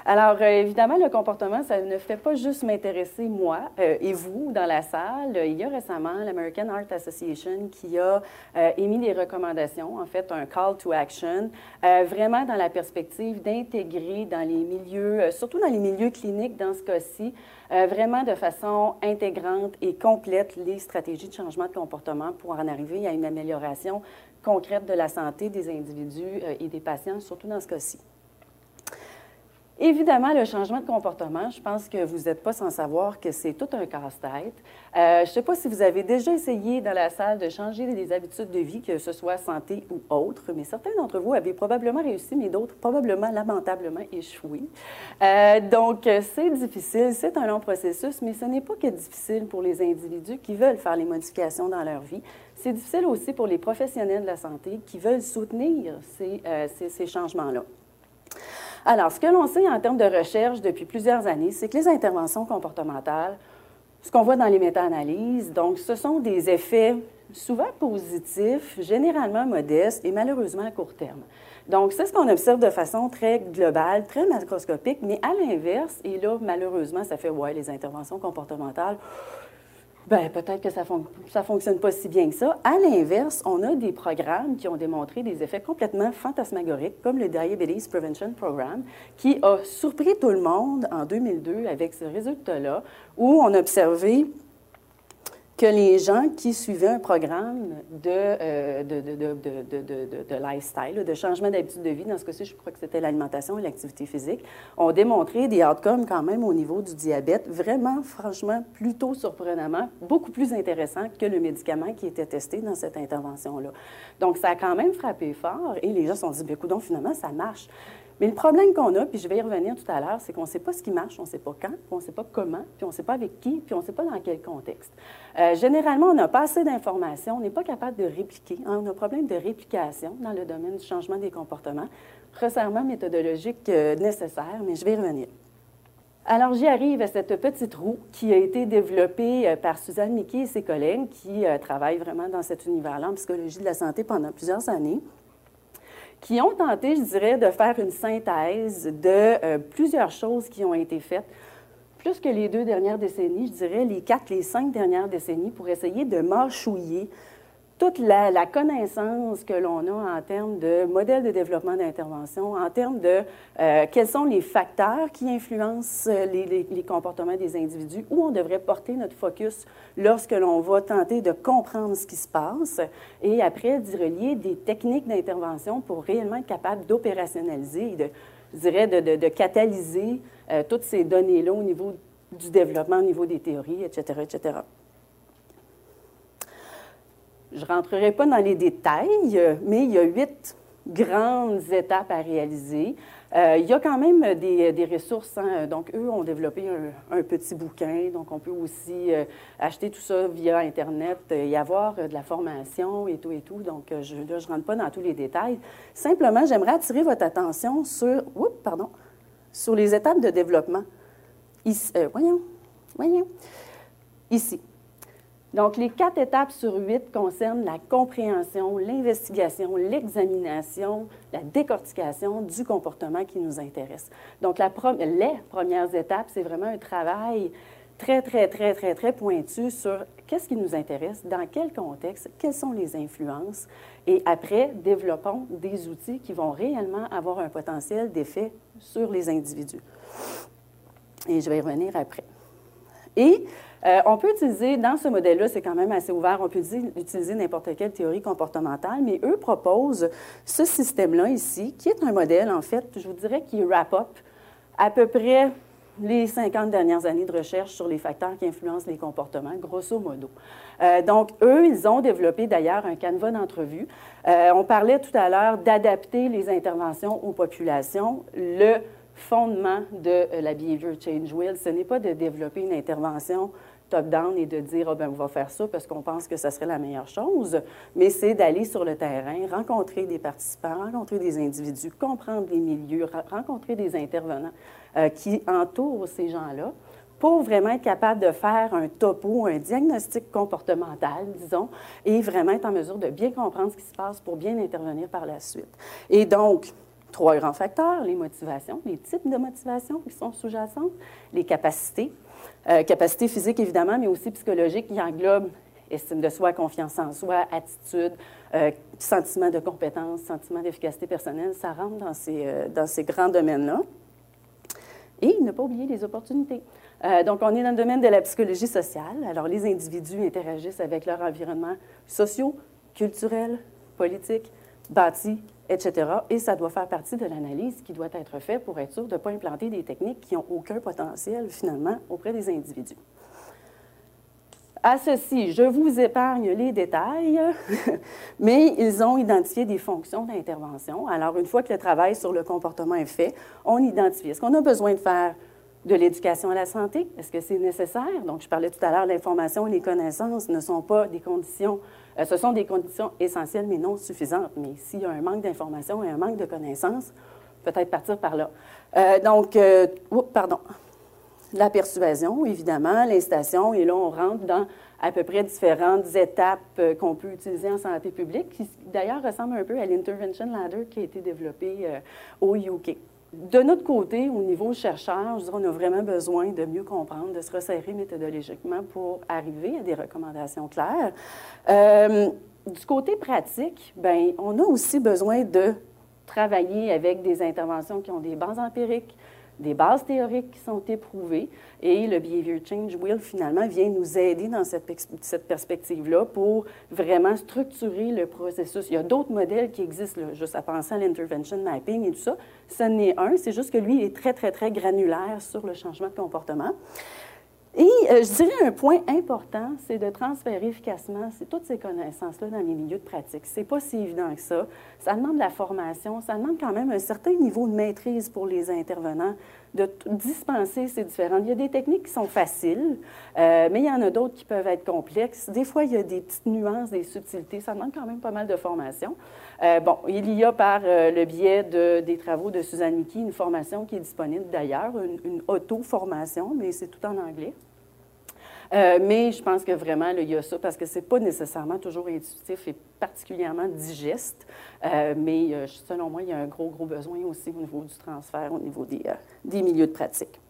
Alors, évidemment, le comportement, ça ne fait pas juste m'intéresser moi et vous dans la salle. Il y a récemment l'American Heart Association qui a émis des recommandations, en fait, un call to action, vraiment dans la perspective d'intégrer dans les milieux, surtout dans les milieux cliniques dans ce cas-ci, vraiment de façon intégrante et complète les stratégies de changement de comportement pour en arriver à une amélioration concrète de la santé des individus et des patients, surtout dans ce cas-ci. Évidemment, le changement de comportement, je pense que vous n'êtes pas sans savoir que c'est tout un casse-tête. Je ne sais pas si vous avez déjà essayé dans la salle de changer des habitudes de vie, que ce soit santé ou autre, mais certains d'entre vous avaient probablement réussi, mais d'autres probablement lamentablement échoué. Donc, c'est difficile, c'est un long processus, mais ce n'est pas que difficile pour les individus qui veulent faire les modifications dans leur vie. C'est difficile aussi pour les professionnels de la santé qui veulent soutenir ces changements-là. Alors, ce que l'on sait en termes de recherche depuis plusieurs années, c'est que les interventions comportementales, ce qu'on voit dans les méta-analyses, donc ce sont des effets souvent positifs, généralement modestes et malheureusement à court terme. Donc, c'est ce qu'on observe de façon très globale, très macroscopique, mais à l'inverse, et là, malheureusement, ça fait, ouais, les interventions comportementales, bien, peut-être que ça ne fonctionne pas si bien que ça. À l'inverse, on a des programmes qui ont démontré des effets complètement fantasmagoriques, comme le Diabetes Prevention Program, qui a surpris tout le monde en 2002 avec ce résultat-là, où on a observé que les gens qui suivaient un programme de lifestyle, de changement d'habitude de vie, dans ce cas-ci, je crois que c'était l'alimentation et l'activité physique, ont démontré des outcomes quand même au niveau du diabète, vraiment, franchement, plutôt surprenamment, beaucoup plus intéressant que le médicament qui était testé dans cette intervention-là. Donc, ça a quand même frappé fort et les gens se sont dit, bien, coudonc, finalement, ça marche. Mais le problème qu'on a, puis je vais y revenir tout à l'heure, c'est qu'on ne sait pas ce qui marche, on ne sait pas quand, puis on ne sait pas comment, puis on ne sait pas avec qui, puis on ne sait pas dans quel contexte. Généralement, on n'a pas assez d'informations, on n'est pas capable de répliquer. Hein, on a un problème de réplication dans le domaine du changement des comportements. Resserrement méthodologique nécessaire, mais je vais y revenir. Alors, j'y arrive à cette petite roue qui a été développée par Suzanne Mickey et ses collègues qui travaillent vraiment dans cet univers-là en psychologie de la santé pendant plusieurs années, qui ont tenté, je dirais, de faire une synthèse de plusieurs choses qui ont été faites, plus que les 2 dernières décennies, je dirais les 4, les 5 dernières décennies, pour essayer de mâchouiller toute la connaissance que l'on a en termes de modèles de développement d'intervention, en termes de quels sont les facteurs qui influencent les comportements des individus, où on devrait porter notre focus lorsque l'on va tenter de comprendre ce qui se passe, et après d'y relier des techniques d'intervention pour réellement être capable d'opérationnaliser, je dirais, de catalyser toutes ces données-là au niveau du développement, au niveau des théories, etc., etc. Je ne rentrerai pas dans les détails, mais il y a 8 grandes étapes à réaliser. Il y a quand même des ressources. Hein, donc, eux ont développé un petit bouquin. Donc, on peut aussi acheter tout ça via Internet, y avoir de la formation et tout et tout. Donc, je ne rentre pas dans tous les détails. Simplement, j'aimerais attirer votre attention sur les étapes de développement. Ici, voyons. Ici. Donc, les 4 étapes sur 8 concernent la compréhension, l'investigation, l'examination, la décortication du comportement qui nous intéresse. Donc, les premières étapes, c'est vraiment un travail très pointu sur qu'est-ce qui nous intéresse, dans quel contexte, quelles sont les influences. Et après, développons des outils qui vont réellement avoir un potentiel d'effet sur les individus. Et je vais y revenir après. Et on peut utiliser, dans ce modèle-là, c'est quand même assez ouvert, on peut utiliser n'importe quelle théorie comportementale, mais eux proposent ce système-là ici, qui est un modèle, en fait, je vous dirais, qui wrap-up à peu près les 50 dernières années de recherche sur les facteurs qui influencent les comportements, grosso modo. Donc, eux, ils ont développé d'ailleurs un canevas d'entrevue. On parlait tout à l'heure d'adapter les interventions aux populations. Le fondement de la Behavior Change Wheel, ce n'est pas de développer une intervention top-down et de dire, on va faire ça parce qu'on pense que ça serait la meilleure chose, mais c'est d'aller sur le terrain, rencontrer des participants, rencontrer des individus, comprendre les milieux, rencontrer des intervenants qui entourent ces gens-là pour vraiment être capable de faire un topo, un diagnostic comportemental, disons, et vraiment être en mesure de bien comprendre ce qui se passe pour bien intervenir par la suite. Et donc, 3 grands facteurs, les motivations, les types de motivations qui sont sous-jacentes, les capacités, capacités physiques évidemment, mais aussi psychologiques qui englobent estime de soi, confiance en soi, attitude, sentiment de compétence, sentiment d'efficacité personnelle, ça rentre dans ces grands domaines-là. Et ne pas oublier les opportunités. Donc, on est dans le domaine de la psychologie sociale. Alors, les individus interagissent avec leur environnement socio, culturel, politique, bâti, etc. Et ça doit faire partie de l'analyse qui doit être faite pour être sûr de ne pas implanter des techniques qui n'ont aucun potentiel, finalement, auprès des individus. À ceci, je vous épargne les détails, mais ils ont identifié des fonctions d'intervention. Alors, une fois que le travail sur le comportement est fait, on identifie. Est-ce qu'on a besoin de faire de l'éducation à la santé? Est-ce que c'est nécessaire? Donc, je parlais tout à l'heure, l'information et les connaissances ne sont pas des conditions, ce sont des conditions essentielles, mais non suffisantes. Mais s'il y a un manque d'information et un manque de connaissances, peut-être partir par là. La persuasion, évidemment, l'incitation, et là, on rentre dans à peu près différentes étapes qu'on peut utiliser en santé publique, qui d'ailleurs ressemble un peu à l'Intervention Ladder qui a été développé au UK. De notre côté, au niveau chercheur, je dirais, on a vraiment besoin de mieux comprendre, de se resserrer méthodologiquement pour arriver à des recommandations claires. Du côté pratique, bien, on a aussi besoin de travailler avec des interventions qui ont des bases empiriques, des bases théoriques qui sont éprouvées, et le Behavior Change Wheel, finalement, vient nous aider dans cette perspective-là pour vraiment structurer le processus. Il y a d'autres modèles qui existent, là, juste à penser à l'intervention mapping et tout ça. Ce n'est un, c'est juste que lui, il est très, très, très granulaire sur le changement de comportement. Et je dirais un point important, c'est de transférer efficacement toutes ces connaissances-là dans les milieux de pratique. C'est pas si évident que ça. Ça demande de la formation, ça demande quand même un certain niveau de maîtrise pour les intervenants, de dispenser ces différentes. Il y a des techniques qui sont faciles, mais il y en a d'autres qui peuvent être complexes. Des fois, il y a des petites nuances, des subtilités. Ça demande quand même pas mal de formation. Il y a par le biais des travaux de Suzanne Mickey une formation qui est disponible d'ailleurs, une auto-formation, mais c'est tout en anglais. Mais je pense que vraiment, là, il y a ça, parce que ce n'est pas nécessairement toujours intuitif et particulièrement digeste. Mais selon moi, il y a un gros besoin aussi au niveau du transfert, au niveau des milieux de pratique.